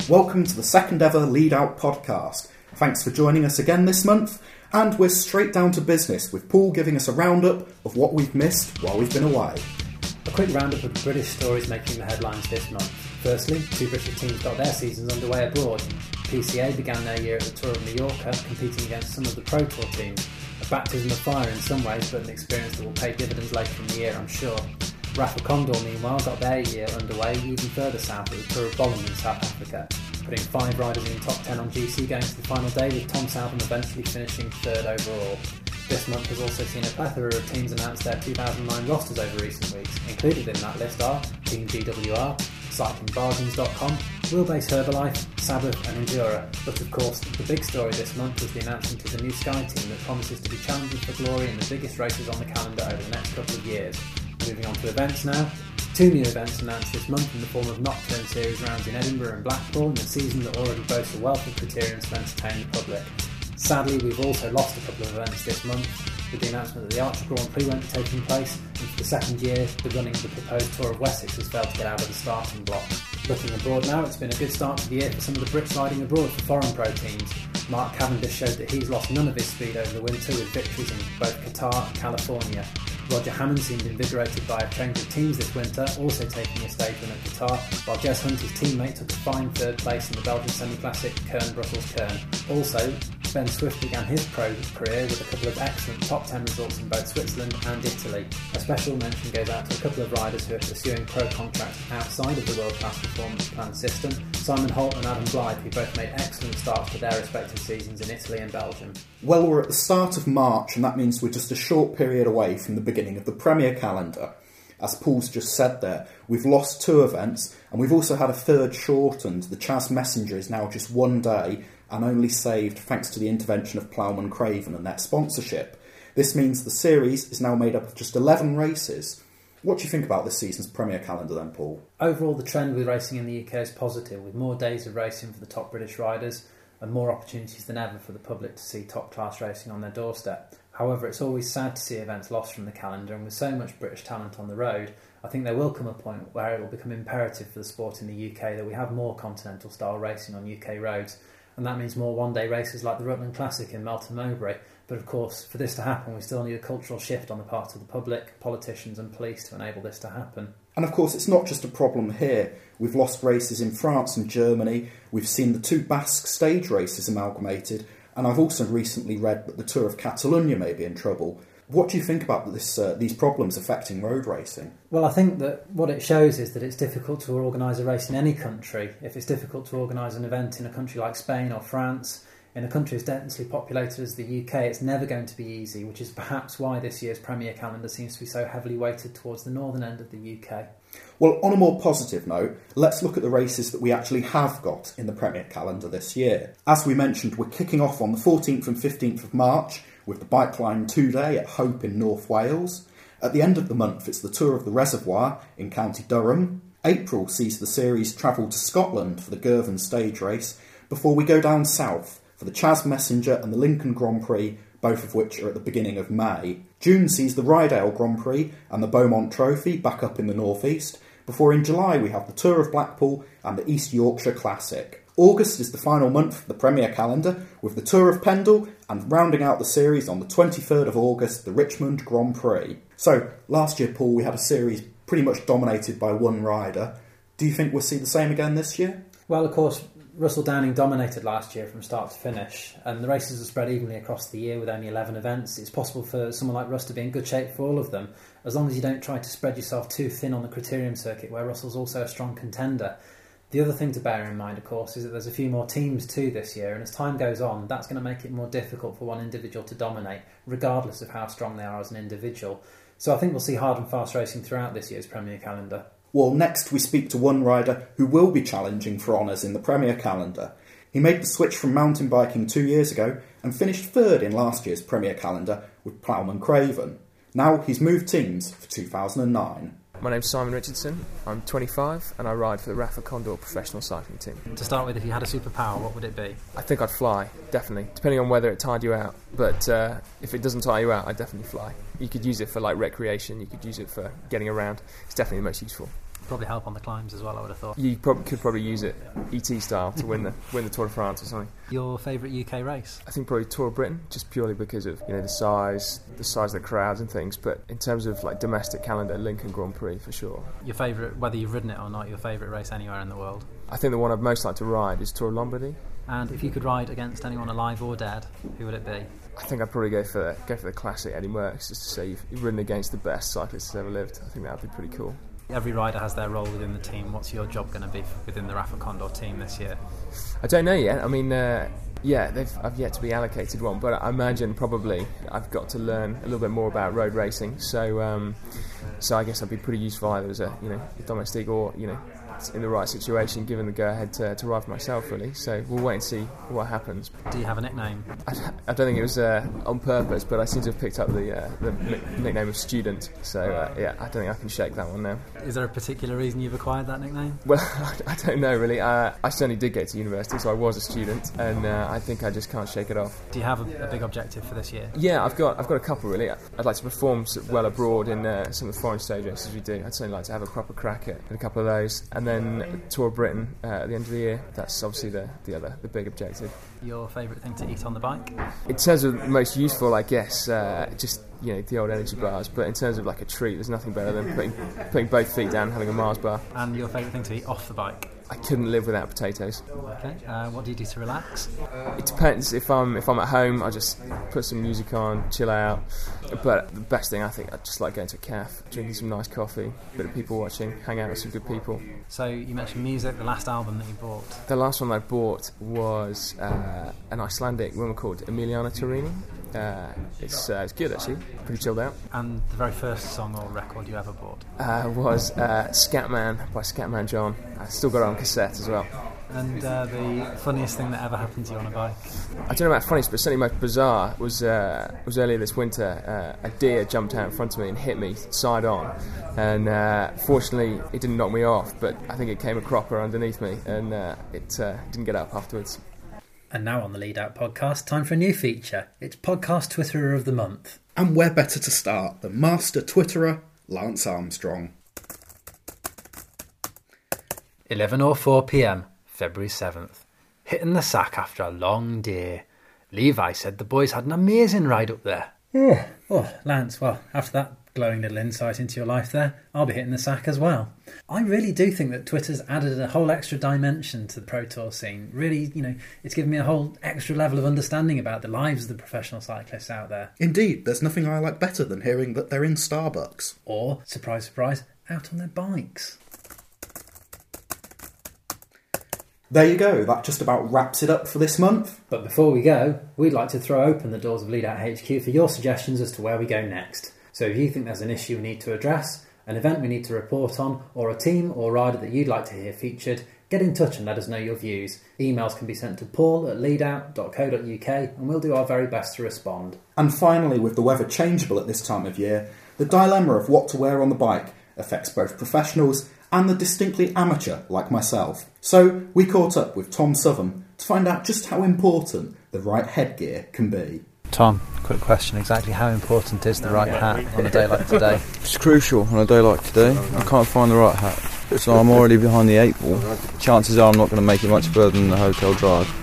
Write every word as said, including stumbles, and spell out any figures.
Welcome to the second ever Lead Out podcast. Thanks for joining us again this month, and we're straight down to business with Paul giving us a roundup of what we've missed while we've been away. A quick roundup of the British stories making the headlines this month. Firstly, two British teams got their seasons underway abroad. P C A began their year at the Tour of Mallorca, competing against some of the Pro Tour teams. A baptism of fire in some ways, but an experience that will pay dividends later in the year, I'm sure. Rafa Condor, meanwhile, got their year underway even further south at the Tour of Bolland in South Africa, putting five riders in the top ten on G C going to the final day, with Tom Southam eventually finishing third overall. This month has also seen a plethora of teams announce their two thousand nine rosters over recent weeks. Included in that list are Team G W R, Cycling Bargains dot com, Wheelbase Herbalife, Sabbath and Endura. But of course, the big story this month was the announcement of the new Sky team that promises to be challenging for glory in the biggest races on the calendar over the next couple of years. Moving on to events now. Two new events announced this month in the form of Nocturne Series rounds in Edinburgh and Blackpool in a season that already boasts a wealth of criteriums to entertain the public. Sadly, we've also lost a couple of events this month, with the announcement that the Archer Grand Prix won't be taking place, and for the second year, the running of the proposed Tour of Wessex has failed to get out of the starting block. Looking abroad now, it's been a good start to the year for some of the Brits riding abroad for foreign pro teams. Mark Cavendish showed that he's lost none of his speed over the winter, with victories in both Qatar and California. Roger Hammond seemed invigorated by a change of teams this winter, also taking a stage win at Qatar, while Jez Hunt, his teammate, took a fine third place in the Belgian semi-classic Kern-Brussels-Kern. Also, Ben Swift began his pro career with a couple of excellent top ten results in both Switzerland and Italy. A special mention goes out to a couple of riders who are pursuing pro contracts outside of the world-class performance plan system, Simon Holt and Adam Blythe, who both made excellent starts to their respective seasons in Italy and Belgium. Well, we're at the start of March, and that means we're just a short period away from the beginning of the Premier calendar. As Paul's just said there, we've lost two events, and we've also had a third shortened. The Chas Messenger is now just one day, and only saved thanks to the intervention of Ploughman Craven and their sponsorship. This means the series is now made up of just eleven races. What do you think about this season's Premier calendar then, Paul? Overall, the trend with racing in the U K is positive, with more days of racing for the top British riders and more opportunities than ever for the public to see top-class racing on their doorstep. However, it's always sad to see events lost from the calendar, and with so much British talent on the road, I think there will come a point where it will become imperative for the sport in the U K that we have more continental-style racing on U K roads, and that means more one-day races like the Rutland Classic in Melton Mowbray. But of course, for this to happen, we still need a cultural shift on the part of the public, politicians and police to enable this to happen. And of course, it's not just a problem here. We've lost races in France and Germany, we've seen the two Basque stage races amalgamated, and I've also recently read that the Tour of Catalonia may be in trouble. What do you think about this, uh, these problems affecting road racing? Well, I think that what it shows is that it's difficult to organise a race in any country. If it's difficult to organise an event in a country like Spain or France, in a country as densely populated as the U K, it's never going to be easy, which is perhaps why this year's Premier calendar seems to be so heavily weighted towards the northern end of the U K. Well, on a more positive note, let's look at the races that we actually have got in the Premier calendar this year. As we mentioned, we're kicking off on the fourteenth and fifteenth of March with the Bikeline two-day at Hope in North Wales. At the end of the month, it's the Tour of the Reservoir in County Durham. April sees the series travel to Scotland for the Girvan stage race, before we go down south for the Chas Messenger and the Lincoln Grand Prix, both of which are at the beginning of May. June sees the Rydale Grand Prix and the Beaumont Trophy back up in the northeast, before in July we have the Tour of Blackpool and the East Yorkshire Classic. August is the final month of the Premier calendar, with the Tour of Pendle and rounding out the series on the twenty-third of August, the Richmond Grand Prix. So, last year, Paul, we had a series pretty much dominated by one rider. Do you think we'll see the same again this year? Well, of course, Russell Downing dominated last year from start to finish, and the races are spread evenly across the year with only eleven events. It's possible for someone like Russ to be in good shape for all of them, as long as you don't try to spread yourself too thin on the criterium circuit, where Russell's also a strong contender. The other thing to bear in mind, of course, is that there's a few more teams too this year, and as time goes on, that's going to make it more difficult for one individual to dominate, regardless of how strong they are as an individual. So I think we'll see hard and fast racing throughout this year's Premier calendar. Well, next we speak to one rider who will be challenging for honours in the Premier calendar. He made the switch from mountain biking two years ago and finished third in last year's Premier calendar with Ploughman Craven. Now he's moved teams for two thousand nine. My name's Simon Richardson, I'm twenty-five and I ride for the Rafa Condor professional cycling team. To start with, if you had a superpower, what would it be? I think I'd fly, definitely, depending on whether it tired you out. But uh, if it doesn't tire you out, I'd definitely fly. You could use it for like recreation, you could use it for getting around. It's definitely the most useful. probably help on the climbs as well, I would have thought. You prob- could probably use it E T style to win the win the Tour de France or something. Your favourite U K race? I think probably Tour of Britain, just purely because of, you know, the size, the size of the crowds and things. But in terms of like domestic calendar, Lincoln Grand Prix for sure. Your favourite, whether you've ridden it or not, your favourite race anywhere in the world? I think the one I'd most like to ride is Tour of Lombardy. And if you could ride against anyone alive or dead, who would it be? I think I'd probably go for go for the classic Eddie Merckx, just to say you've, you've ridden against the best cyclist that's ever lived. I think that would be pretty cool. Every rider has their role within the team. What's your job going to be within the Rafa Condor team this year? I don't know yet. I mean, uh, yeah, they've, I've yet to be allocated one, but I imagine probably I've got to learn a little bit more about road racing. So, um, so I guess I'd be pretty useful either as a, you know, a domestique or, you know, in the right situation, given the go-ahead to, to ride for myself, really. So we'll wait and see what happens. Do you have a nickname? I, I don't think it was uh, on purpose, but I seem to have picked up the, uh, the nickname of Student. So uh, yeah, I don't think I can shake that one now. Is there a particular reason you've acquired that nickname? Well, I don't know really. Uh, I certainly did go to university, so I was a student, and uh, I think I just can't shake it off. Do you have a, a big objective for this year? Yeah, I've got I've got a couple really. I'd like to perform well abroad in uh, some of the foreign stage races we do. I'd certainly like to have a proper crack at a couple of those, and then Tour of Britain uh, at the end of the year. That's obviously the the other the big objective. Your favourite thing to eat on the bike? In terms of most useful, I guess, uh, just, you know, the old energy bars. But in terms of like a treat, there's nothing better than putting putting both feet down and having a Mars bar. And your favourite thing to eat off the bike? I couldn't live without potatoes. Okay. Uh, what do you do to relax? It depends. If I'm if I'm at home, I just put some music on, chill out. But the best thing, I think, I just like going to a cafe, drinking some nice coffee, a bit of people watching, hang out with some good people. So you mentioned music. The last album that you bought? The last one I bought was uh, an Icelandic woman called Emiliana Torini. Uh, it's uh, it's good actually, pretty chilled out. And the very first song or record you ever bought? Uh, was uh, Scatman by Scatman John. I still got it on cassette as well. And uh, the funniest thing that ever happened to you on a bike? I don't know about funniest, but certainly most bizarre was uh, was earlier this winter. Uh, a deer jumped out in front of me and hit me side on, and uh, fortunately it didn't knock me off, but I think it came a cropper underneath me, and uh, it uh, didn't get up afterwards. And now on the Lead Out podcast, time for a new feature. It's Podcast Twitterer of the Month. And where better to start than Master Twitterer Lance Armstrong. eleven oh four p.m, February seventh. Hitting the sack after a long day. Levi said the boys had an amazing ride up there. Oh, oh, Lance, well, after that glowing little insight into your life there, I'll be hitting the sack as well. I really do think that Twitter's added a whole extra dimension to the Pro Tour scene. Really, you know, it's given me a whole extra level of understanding about the lives of the professional cyclists out there. Indeed, there's nothing I like better than hearing that they're in Starbucks. Or, surprise, surprise, out on their bikes. There you go, that just about wraps it up for this month. But before we go, we'd like to throw open the doors of Lead Out H Q for your suggestions as to where we go next. So if you think there's an issue we need to address, an event we need to report on, or a team or rider that you'd like to hear featured, get in touch and let us know your views. Emails can be sent to paul at leadout dot co dot uk and we'll do our very best to respond. And finally, with the weather changeable at this time of year, the dilemma of what to wear on the bike affects both professionals and the distinctly amateur like myself. So we caught up with Tom Southam to find out just how important the right headgear can be. Tom, quick question. Exactly how important is the right hat on a day like today? It's crucial on a day like today. I can't find the right hat, so I'm already behind the eight ball. Chances are I'm not going to make it much further than the hotel drive.